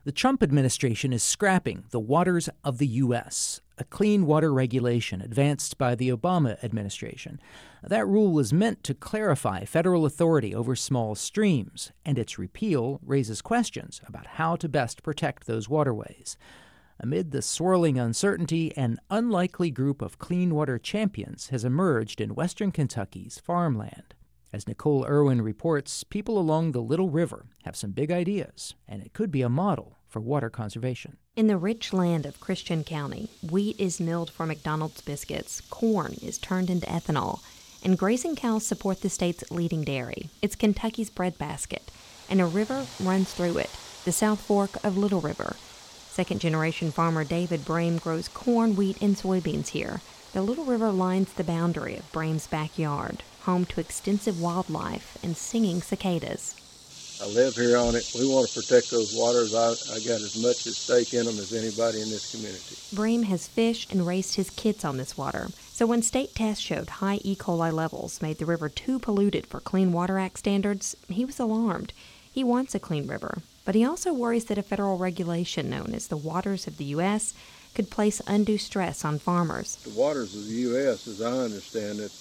The Trump administration is scrapping the Waters of the U.S., a clean water regulation advanced by the Obama administration. That rule was meant to clarify federal authority over small streams, and its repeal raises questions about how to best protect those waterways. Amid the swirling uncertainty, an unlikely group of clean water champions has emerged in western Kentucky's farmland. As Nicole Irwin reports, people along the Little River have some big ideas, and it could be a model for water conservation. In the rich land of Christian County, wheat is milled for McDonald's biscuits, corn is turned into ethanol, and grazing cows support the state's leading dairy. It's Kentucky's breadbasket, and a river runs through it, the South Fork of Little River. Second-generation farmer David Brame grows corn, wheat, and soybeans here. The Little River lines the boundary of Brame's backyard, home to extensive wildlife and singing cicadas. I live here on it. We want to protect those waters. I got as much at stake in them as anybody in this community. Brame has fished and raised his kids on this water. So when state tests showed high E. coli levels made the river too polluted for Clean Water Act standards, he was alarmed. He wants a clean river, but he also worries that a federal regulation known as the Waters of the U.S. could place undue stress on farmers. The waters of the U.S., as I understand it,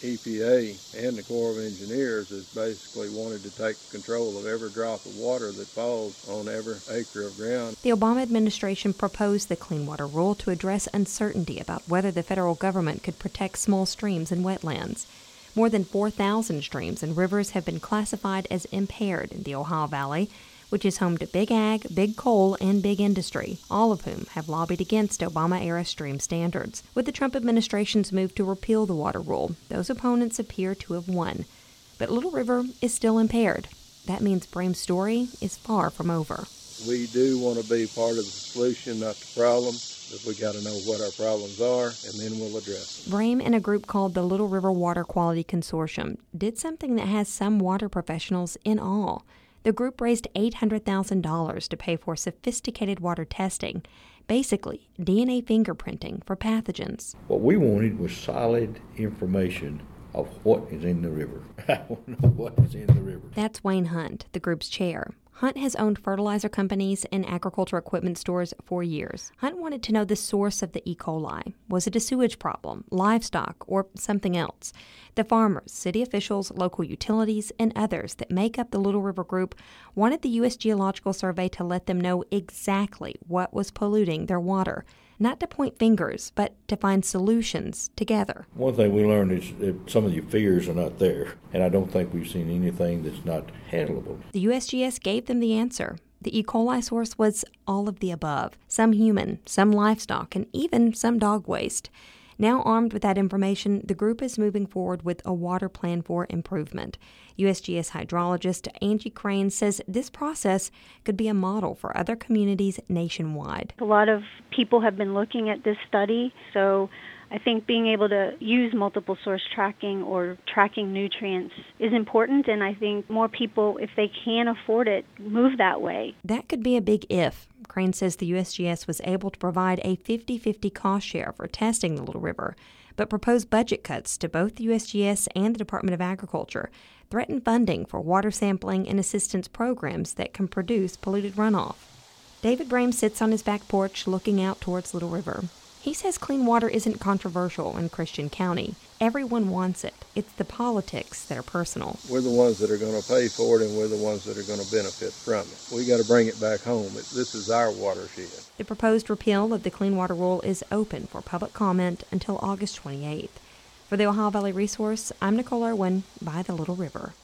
EPA and the Corps of Engineers has basically wanted to take control of every drop of water that falls on every acre of ground. The Obama administration proposed the Clean Water Rule to address uncertainty about whether the federal government could protect small streams and wetlands. More than 4,000 streams and rivers have been classified as impaired in the Ohio Valley, which is home to big ag, big coal, and big industry, all of whom have lobbied against Obama-era stream standards. With the Trump administration's move to repeal the water rule, those opponents appear to have won. But Little River is still impaired. That means Brame's story is far from over. We do want to be part of the solution, not the problem, but we got to know what our problems are, and then we'll address them. Brame and a group called the Little River Water Quality Consortium did something that has some water professionals in awe. The group raised $800,000 to pay for sophisticated water testing, basically DNA fingerprinting for pathogens. What we wanted was solid information of what is in the river. I don't know what is in the river. That's Wayne Hunt, the group's chair. Hunt has owned fertilizer companies and agriculture equipment stores for years. Hunt wanted to know the source of the E. coli. Was it a sewage problem, livestock, or something else? The farmers, city officials, local utilities, and others that make up the Little River Group wanted the U.S. Geological Survey to let them know exactly what was polluting their water. Not to point fingers, but to find solutions together. One thing we learned is that some of your fears are not there, and I don't think we've seen anything that's not handleable. The USGS gave them the answer. The E. coli source was all of the above, some human, some livestock, and even some dog waste. Now armed with that information, the group is moving forward with a water plan for improvement. USGS hydrologist Angie Crane says this process could be a model for other communities nationwide. A lot of people have been looking at this study, so I think being able to use multiple source tracking or tracking nutrients is important, and I think more people, if they can afford it, move that way. That could be a big if. Crane says the USGS was able to provide a 50-50 cost share for testing the Little River, but proposed budget cuts to both the USGS and the Department of Agriculture threaten funding for water sampling and assistance programs that can produce polluted runoff. David Brame sits on his back porch looking out towards Little River. He says clean water isn't controversial in Christian County. Everyone wants it. It's the politics that are personal. We're the ones that are going to pay for it, and we're the ones that are going to benefit from it. We got to bring it back home. This is our watershed. The proposed repeal of the Clean Water Rule is open for public comment until August 28th. For the Ohio Valley Resource, I'm Nicole Irwin by the Little River.